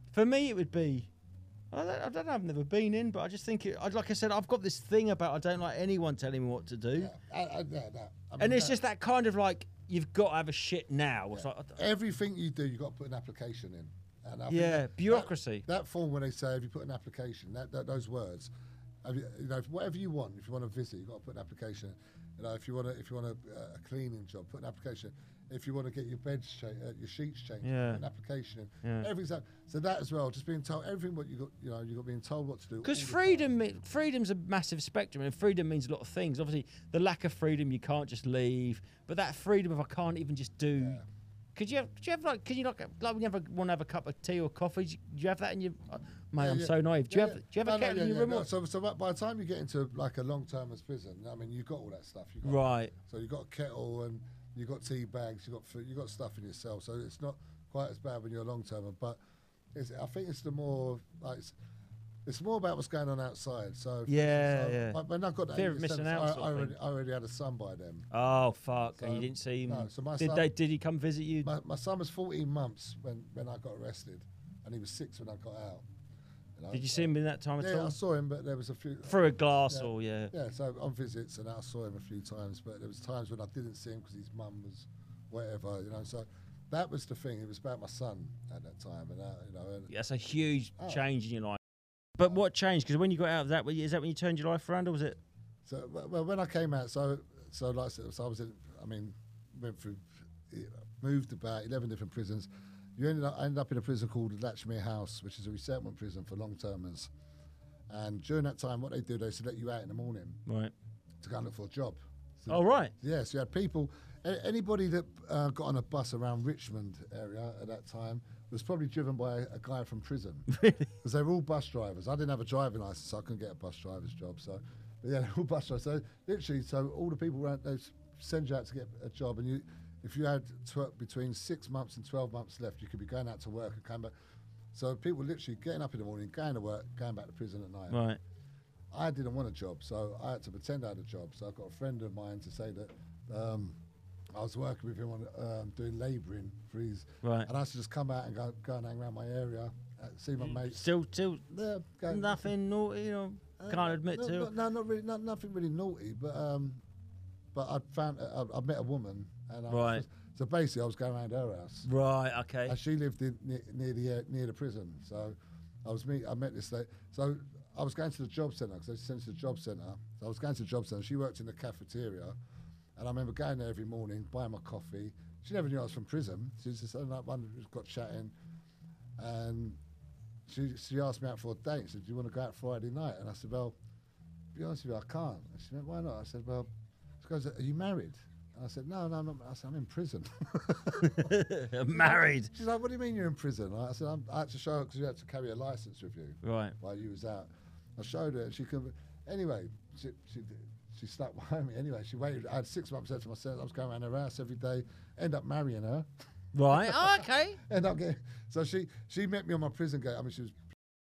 For me, it would be. I don't, I don't know. I've never been in, but I just think it. I, like I said, I've got this thing about I don't like anyone telling me what to do, Yeah, I, I, yeah, no. I mean, and it's that- just that kind of like you've got to have a shit now. It's yeah. like, I don't- everything you do, you got to put an application in. And I think yeah, that- bureaucracy. That, that form when they say if you put an application, that, that those words, have you, you know, if- whatever you want. If you want to visit, you got to put an application. You know, if you want to, if you want a, a cleaning job, put an application. If you want to get your beds changed, uh, your sheets changed, Yeah. put an application in. Yeah. Everything's up. So that as well, just being told everything what you got, you know, you got being told what to do. Because all the freedom, time. me- freedom's a massive spectrum, and freedom means a lot of things. Obviously, the lack of freedom, you can't just leave. But that freedom of I can't even just do. Yeah. Could you have? Could you have like? Could you not like when you ever want to have a cup of tea or coffee? Do you have that in your? Uh, mate, Yeah, I'm yeah. so naive. Do you Yeah, have? yeah. Do you have No, a no, kettle yeah, in your yeah, room? no. or- So, so by- by the time you get into like a long-term as prison, I mean, you got all that stuff. You got Right. So you got a kettle and you got tea bags. You got food, you got stuff in your cell. So it's not quite as bad when you're a long-termer. But it's, I think it's the more like it's, it's more about what's going on outside. So Yeah, so yeah. like, when I got that, Fear in of the missing sense, out I, sort of I, already, thing. I already had a son by then. Oh fuck! and you So, didn't see him. no, so my did son- they? Did he come visit you? My, my son was fourteen months when, when I got arrested, and he was six when I got out. know, Did you so- see him in that time at Yeah, I all? saw him, but there was a few Through a glass Yeah. or yeah. Yeah, so on visits, and I saw him a few times, but there was times when I didn't see him because his mum was whatever, you know. So that was the thing. It was about my son at that time, and uh, you know. And That's a huge Oh. change in your life. But what changed? Because when you got out of that, is that when you turned your life around, or was it? so, well, well, when I came out, so so like I said, so I was in. I mean, went through, moved about eleven different prisons. You ended up I ended up in a prison called Latchmere House, which is a resettlement prison for long termers. And during that time, what they do, they used to let you out in the morning Right. to go and look for a job. So Oh right. Yes, you had people. a- Anybody that uh, got on a bus around Richmond area at that time was probably driven by a, a guy from prison, Really? because they were all bus drivers. I didn't have a driving license, so I couldn't get a bus driver's job. So, but yeah, they were all bus drivers. So literally, so all the people around they s- send you out to get a job, and you, if you had tw- between six months and twelve months left, you could be going out to work and come back. So people literally getting up in the morning, going to work, going back to prison at night. Right. I didn't want a job, so I had to pretend I had a job. So I got a friend of mine to say that um, I was working with him on um, doing labouring for his, Right. and I used to just come out and go, go and hang around my area, uh, see my mates. Still, still Yeah, go, nothing naughty, you know. uh, Can't admit no, to. No, no, not really, not, nothing really naughty, but um, but I found uh, I, I met a woman, and I Right. was, so basically I was going around her house. Right. Okay. And she lived in, near, near the uh, near the prison, so I was meet. I met this lady. So I was going to the job centre because I was sent to the job centre. So I was going to the job centre. She worked in the cafeteria, and I remember going there every morning, buying my coffee. She never knew I was from prison. She was just and that one just got chatting, and she she asked me out for a date. She said, "Do you want to go out Friday night?" And I said, "Well, to be honest with you, I can't." And she went, "Why not?" I said, "Well," she goes, "Are you married?" And I said, "No, no, I'm not." I said, "I'm in prison." Married. She's like, "What do you mean you're in prison?" I said, I'm, "I had to show her because you had to carry a license with you Right. while you was out." I showed her, and she could. Anyway, she she did- she stuck by me. Anyway, she waited. I had six months left to myself. I was going around her house every day. End up marrying her. Right. Oh, okay. End up getting. So she she met me on my prison gate. I mean, she was.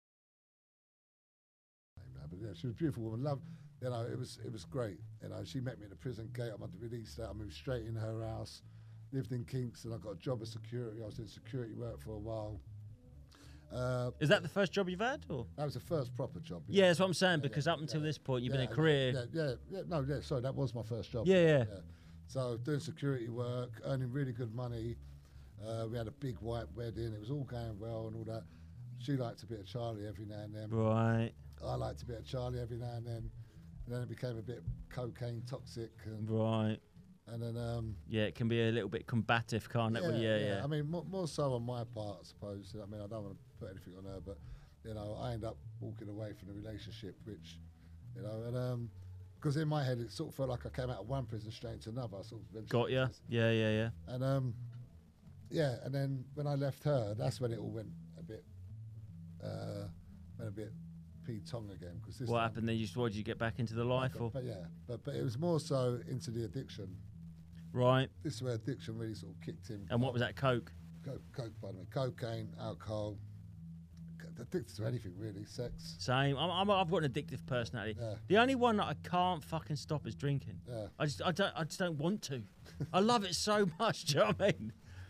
But yeah, she was a beautiful woman. Love. You know, it was it was great. You know, she met me at the prison gate. I'm released out. I moved straight in her house. Lived in Kingston. I got a job as security. I was doing security work for a while. Uh, Is that the first job you've had, or? that was the first proper job. Yeah, that's what I'm saying. Yeah, Because yeah, up until yeah. this point, you've Yeah, been a career. Yeah, yeah, yeah, no, yeah. Sorry, that was my first job. Yeah, yeah. So doing security work, earning really good money. Uh, we had a big white wedding. It was all going well and all that. She liked a bit of Charlie every now and then. Right. I liked a bit of Charlie every now and then. And then it became a bit cocaine toxic, and, Right. and then um, Yeah, it can be a little bit combative, can't it? Well, yeah, yeah. I mean, more, more so on my part, I suppose. I mean, I don't want to put anything on her, but you know, I end up walking away from the relationship, which, you know, and um, because in my head it sort of felt like I came out of one prison straight into another. I sort of eventually Got ya. Yeah, yeah, yeah. And um, yeah, and then when I left her, that's when it all went a bit, uh, went a bit P-tong again. Because this What time- happened then? You why did you get back into the I life, got- or But yeah, but but it was more so into the addiction. right? This is where addiction really sort of kicked in. And what was that? Coke. Co- coke, pardon me, cocaine, alcohol, c- addicted to anything really, sex. Same. I'm, I'm, I've got an addictive personality. Yeah. The only one that I can't fucking stop is drinking. Yeah. I just, I don't, I just don't want to. I love it so much. Do you know what I mean?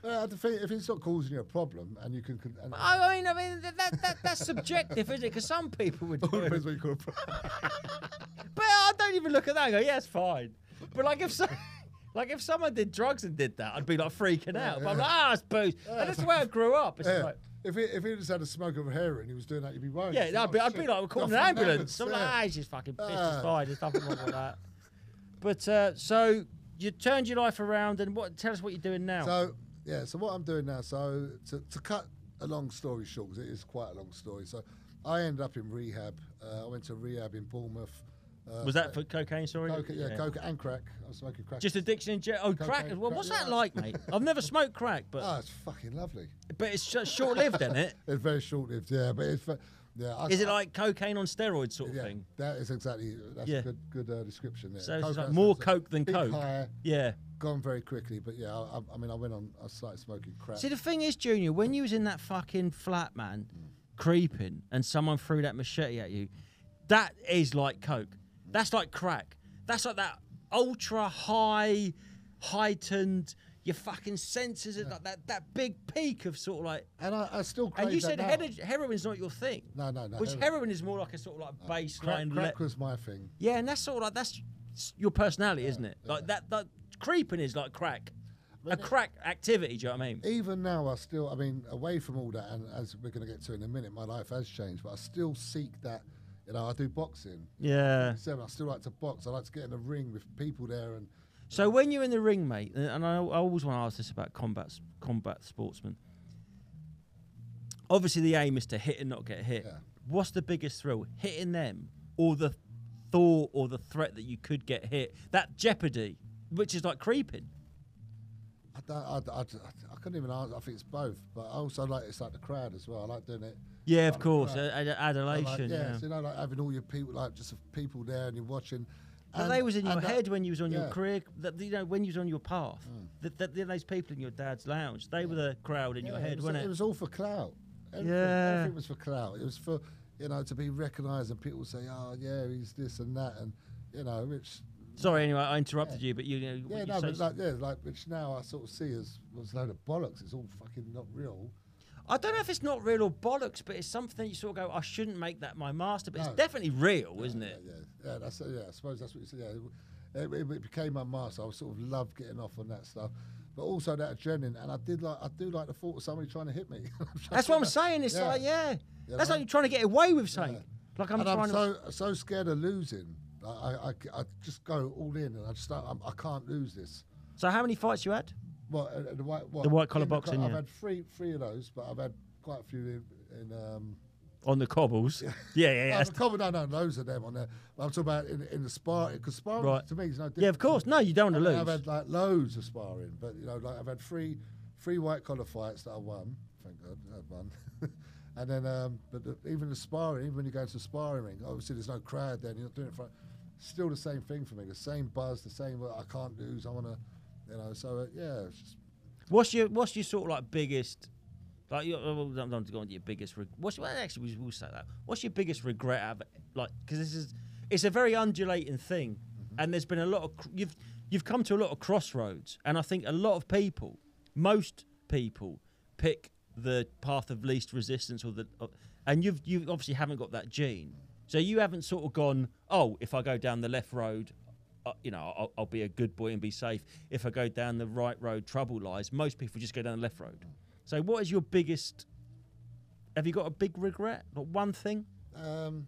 Uh, I think if it's not causing you a problem and you can. con- And, I mean, I mean that, that, that that's subjective, isn't it? Because some people would. all Do depends it. what you call a problem. But I don't even look at that and go, yeah, it's fine. But like if so, like if someone did drugs and did that, I'd be like freaking out. But I'm like, ah, it's booze. And that's the way I grew up. It's Yeah. like, If he, if he just had a smoke of heroin, he was doing that, you'd be worried. yeah, You'd I'd think, be, "Oh, I'd be shit, like, we're calling an nothing ambulance. I'm like, yeah. ah, he's just fucking pissed. It's Ah. fine. There's nothing wrong with that. But uh, so you turned your life around, and what? Tell us what you're doing now. So yeah, so what I'm doing now, so to, to cut a long story short, because it is quite a long story. So I ended up in rehab. Uh, I went to rehab in Bournemouth. Uh, was that for cocaine? Sorry. coke? Yeah, coke and crack. I was smoking crack. Just addiction in general. Oh, crack. Cocaine, Well, crack, what's yeah. that like, mate? I've never smoked crack, but Ah, it's fucking lovely. but it's sh- short-lived, isn't it? It's very short-lived, yeah. But it's ve- yeah. I, Is it I- like cocaine on steroids sort of yeah, thing? that is exactly that's Yeah. a good good uh, description there. So it's Coke like has more a coke than big coke. high, Yeah. gone very quickly, but yeah, I, I, I mean, I went on. I started smoking crack. See, the thing is, Junior, when you was in that fucking flat, man, creeping, and someone threw that machete at you, that is like coke. That's like crack. That's like that ultra high, heightened. Your fucking senses are like that that big peak of sort of like. and I, I still crave And you that said now. heroin, heroin's not your thing. No, no, no. Which heroin- heroin is more like a sort of like crack, baseline. crack le- was my thing. yeah, and that's sort of like that's your personality, isn't it? Like that. That creeping is like crack. A crack activity. Do you know what I mean? Even now, I still, I mean, away from all that, and as we're going to get to in a minute, my life has changed, but I still seek that. You know, I do boxing. Yeah. Seven, I still like to box. I like to get in a ring with people there, and So when you're in the ring, mate, and I, I always want to ask this about combat combat sportsmen. Obviously, the aim is to hit and not get hit. Yeah. What's the biggest thrill? Hitting them, or the thought or the threat that you could get hit? That jeopardy, which is like creeping. I, don't, I, I, I couldn't even answer. I think it's both, but I also like it's like the crowd as well. I like doing it. Yeah, of Like, course, right. a- a- I adulation. like, yeah. yeah, so, you know, like having all your people, like just people there, and you're watching. But And- they was in your and that- head when you was on your yeah. career. That you know when you was on your path. Mm. That, that, those people in your dad's lounge, they were the crowd in Yeah, your head, it was, wasn't it it? was all for clout. Everything, Yeah. everything was for clout. It was for, you know, to be recognised, and people say, "Oh, yeah, he's this and that," and you know, which. Sorry, anyway, I interrupted Yeah. you, but you, you know, Yeah, what you no, say- but like, yeah, like which now I sort of see as was a load of bollocks. It's all fucking not real. I don't know if it's not real or bollocks, but it's something you sort of go, I shouldn't make that my master, but No. it's definitely real, isn't yeah, it? Yeah, yeah, yeah. That's yeah. I suppose that's what you said. Yeah, it, it, it became my master. I sort of loved getting off on that stuff, but also that adrenaline. And I did like, I do like the thought of somebody trying to hit me. That's what I'm saying. It's Yeah. like, yeah, You that's know? like you're trying to get away with something. Yeah. Like I'm and trying I'm to. so so scared of losing. I, I, I, I just go all in, and I just start, I'm, I can't lose this. So how many fights you had? What, uh, the white, what The white collar in the boxing, I've yeah. had three three of those, but I've had quite a few in. in um, On the cobbles. Yeah, yeah, yeah. no, that's- the cover- no, no, loads of them on there. But I'm talking about in, in the sparring, because sparring Right. to me is no different. Yeah, of course. No, you don't want to I mean, I've lose. had like loads of sparring, but you know, like I've had three, three white collar fights that I won. Thank God, I had one. And then, um, but the, even the sparring, even when you go into the sparring ring, obviously there's no crowd there. And you're not doing it for. Still the same thing for me. The same buzz, the same. Well, I can't lose. I want to, you know. So uh, yeah, it's just, What's your What's your sort of like biggest? Like, you I'm not going to go into your biggest. Reg- what's well, actually we will say that. What's your biggest regret? Out of it? Like, because this is it's a very undulating thing, Mm-hmm. and there's been a lot of cr- you've you've come to a lot of crossroads, and I think a lot of people, most people, pick the path of least resistance, or the, uh, and you've you obviously haven't got that gene, so you haven't sort of gone, oh, if I go down the left road, uh, you know, I'll, I'll be a good boy and be safe. If I go down the right road, trouble lies. Most people just go down the left road. So, what is your biggest? Have you got a big regret? Not one thing. um,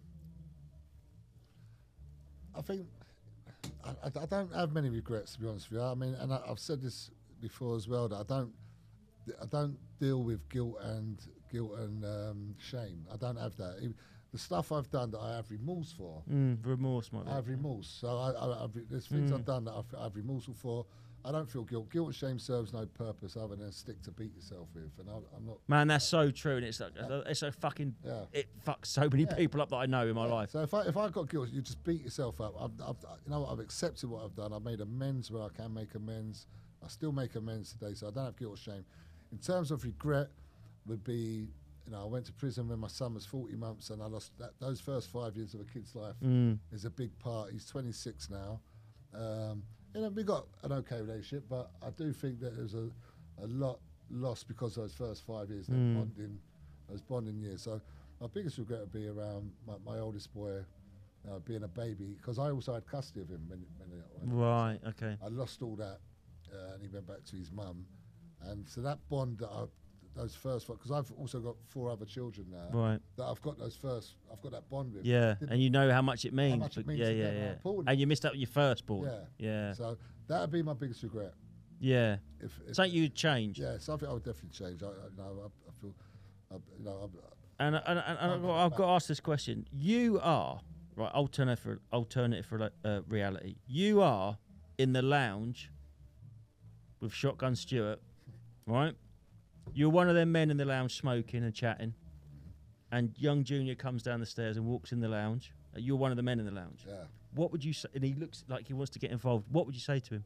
I think I, I, I don't have many regrets, to be honest with you. I mean, and I, I've said this before as well, that I don't, I don't deal with guilt and guilt and um, shame. I don't have that. Even the stuff I've done that I have remorse for, Mm, remorse, might be. I have remorse. So I, I, I've, there's things Mm. I've done that I f- I have remorseful for. I don't feel guilt. Guilt and shame serves no purpose other than a stick to beat yourself with. And I, I'm not. Man, that's so true, and it's like it's so fucking. Yeah. It fucks so many Yeah. people up that I know in my Yeah. life. So if I if I got guilt, you just beat yourself up. I've, I've you know what, I've accepted what I've done. I've made amends where I can make amends. I still make amends today, so I don't have guilt or shame. In terms of regret, would be you know I went to prison when my son was forty months, and I lost that, those first five years of a kid's life. Mm. Is a big part. He's twenty-six now. Um, you know we got an okay relationship, but I do think that there's a a lot lost because of those first five years, those Mm. bonding, those bonding years. So my biggest regret would be around my, my oldest boy uh, being a baby, because I also had custody of him when, when, when Right. Okay. I lost all that, uh, and he went back to his mum, and so that bond that I, those first, because I've also got four other children now, Right. that I've got those first, I've got that bond with. Yeah. Didn't- And you know how much it means. much it but means yeah. to Yeah. them, how Yeah. important- And you missed out your firstborn. Yeah. Yeah. So that would be my biggest regret. Yeah. If, if Something you'd change. yeah, something I would definitely change. I, I, you know, I, I feel, I, you know, I, And, and, and, and I've, got, I've got to ask this question. You are, right, alternative, for, alternative for uh, reality. You are in the lounge with Shotgun Stewart, right? You're one of them men in the lounge smoking and chatting. And young Junior comes down the stairs and walks in the lounge. Uh, You're one of the men in the lounge. yeah. What would you say? And he looks like he wants to get involved. What would you say to him?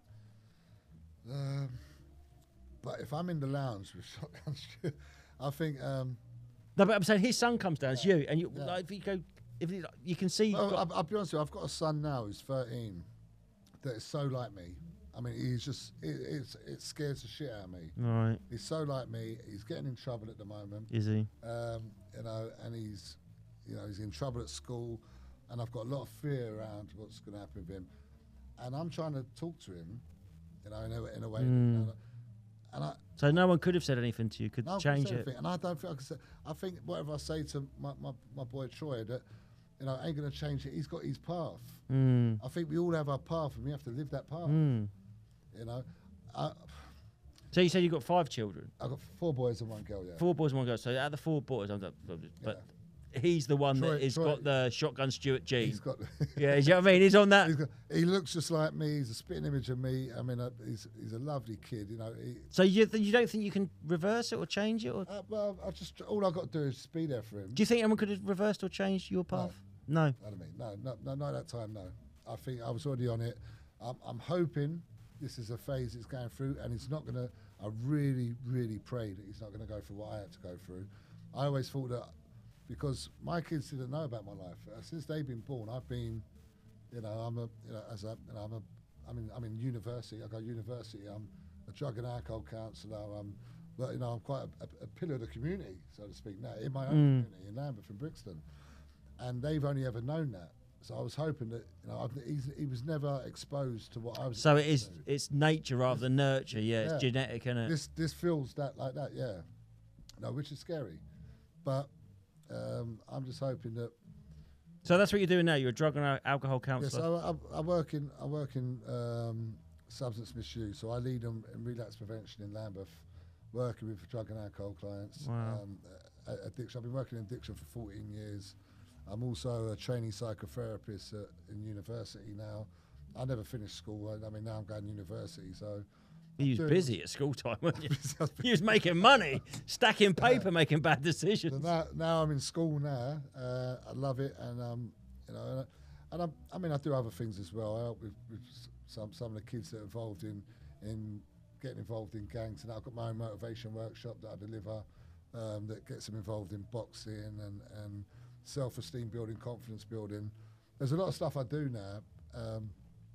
Um, but if I'm in the lounge with Shotgun Stewart, I think. Um, No, but I'm saying his son comes down. It's you, and you. Yeah. Like, if you go, if you, you can see. you've well, got- I'll, I'll be honest with you. I've got a son now who's thirteen that is so like me. I mean, he's just it, it's it scares the shit out of me. right, He's so like me. He's getting in trouble at the moment. is he? Um, you know, and he's, you know, he's in trouble at school, and I've got a lot of fear around what's going to happen with him. And I'm trying to talk to him, you know, in a, in a way. Mm. that- and I, So no one could have said anything to you. Could no, I couldn't change say it. anything, and I don't think I can say. I think whatever I say to my, my, my boy Troy, that, you know, ain't going to change it. He's got his path. Mm. I think we all have our path, and we have to live that path. Mm. You know, I, So you said you've got five children, I've got four boys and one girl. Yeah. four boys and one girl. So out of the four boys, I'm not, but he's the one Troy- that has Troy- got the Shotgun Stewart gene. He's got. Yeah, you know what I mean? He's on that. He's got, he looks just like me. He's a spitting image of me. I mean, uh, he's he's a lovely kid. You know. He, So you th- you don't think you can reverse it or change it? Or uh, well, I just all I got to do is just be there for him. do you think anyone could have reversed or changed your path? No. I don't mean no, no, no, not at that time. No, I think I was already on it. I'm, I'm hoping this is a phase it's going through, and it's not gonna. I really, really pray that he's not gonna go through what I had to go through. I always thought that because my kids didn't know about my life uh, since they've been born. I've been, you know, I'm a, you know, as a, you know, I'm a, I'm in, I'm in university. I go to university. I'm a drug and alcohol counsellor. I'm, but you know, I'm quite a, a, a pillar of the community, so to speak. Now in my own Mm. community in Lambeth and Brixton, and they've only ever known that. So I was hoping that you know I've, he's, he was never exposed to what I was. So it exposed is. to. It's nature rather than nurture. Yeah, it's Yeah. genetic, isn't it? This this feels that like that, yeah. No, which is scary, but um, I'm just hoping that. So that's what you're doing now. You're a drug and al- alcohol Yes, counsellor. I, I, I work in I work in um, substance misuse, so I lead them in relapse prevention in Lambeth, working with drug and alcohol clients. Wow. Um, a- addiction. I've been working in addiction for fourteen years. I'm also a trainee psychotherapist at, in university now. I never finished school. I, I mean, now I'm going to university, so. You was doing- busy at school time, weren't you? You was making money, stacking paper, making bad So decisions. now, now I'm in school now. Uh, I love it, and um, you know, and, I, and I'm, I mean, I do other things as well. I help with, with s- some some of the kids that are involved in in getting involved in gangs, and I've got my own motivation workshop that I deliver um, that gets them involved in boxing and and self-esteem building, confidence building. There's a lot of stuff I do now. Um,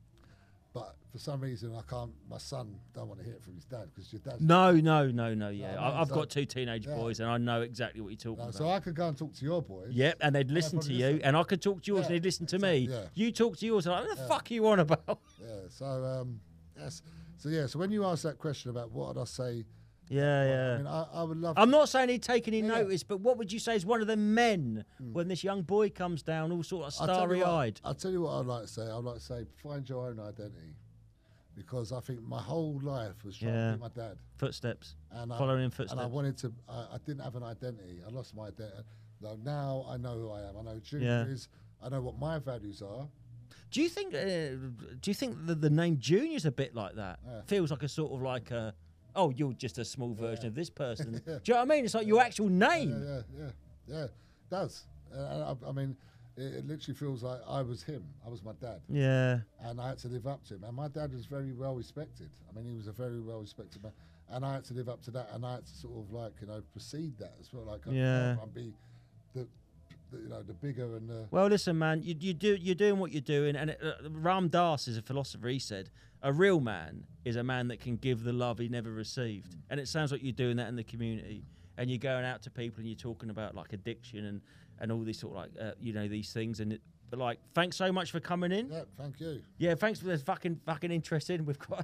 but for some reason, I can't. My son don't want to hear it from his dad because your dad's No, no, no, no. Yeah, No, I, no, I've so- got two teenage yeah. boys, and I know exactly what you're talking No, about. so I could go and talk to your boys. Yep, and they'd listen to probably you, listen. and I could talk to yours, Yeah, and they'd listen to exactly, me. yeah. You talk to yours, and I'm like, what the Yeah. fuck are you on about? Yeah. So um, yes. So yeah. So when you ask that question about what would I say, Yeah, well, yeah. I mean, I, I would love. I'm not saying he'd take any Yeah. notice, but what would you say is one of the men when this young boy comes down, all sort of I'll tell you what- starry-eyed? I'll tell you what I'd like to say. I'd like to say find your own identity, because I think my whole life was trying Yeah. to be my dad, Footsteps, and I, following in and footsteps. I wanted to. I, I didn't have an identity. I lost my identity. Though now I know who I am. I know who Junior Yeah. is. I know what my values are. Do you think? Uh, do you think the, the name Junior's a bit like that? Yeah. Feels like a sort of like a. Oh, you're just a small version Yeah. of this person. Yeah. Do you know what I mean? It's like your actual Yeah, name. yeah, yeah, yeah. It does. Uh, I, I mean, it, it literally feels like I was him. I was my dad. Yeah. And I had to live up to him. And my dad was very well respected. I mean, he was a very well respected man, and I had to live up to that. And I had to sort of like you know precede that as well. Like, Yeah. and be the the, you know, the bigger and the. Well, listen, man, you you do you're doing what you're doing, and it, uh, Ram Dass is a philosopher. He said, "A real man is a man that can give the love he never received," Mm. and it sounds like you're doing that in the community, and you're going out to people and you're talking about like addiction and and all these sort of like uh, you know these things, and it, but like, thanks so much for coming in. Yeah, thank you. Yeah, thanks for this fucking fucking interesting. We've got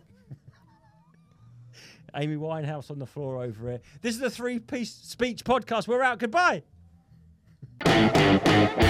Amy Winehouse on the floor over here. This is the Three Piece Speech Podcast. We're out. Goodbye.